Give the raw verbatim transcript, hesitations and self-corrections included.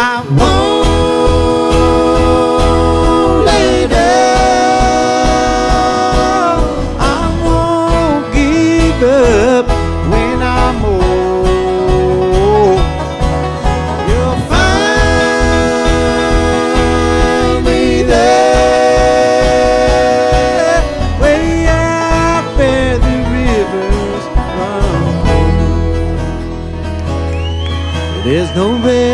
I won't lay down, I won't give up when I'm old. You'll find me there, way out where the rivers run. There's no rest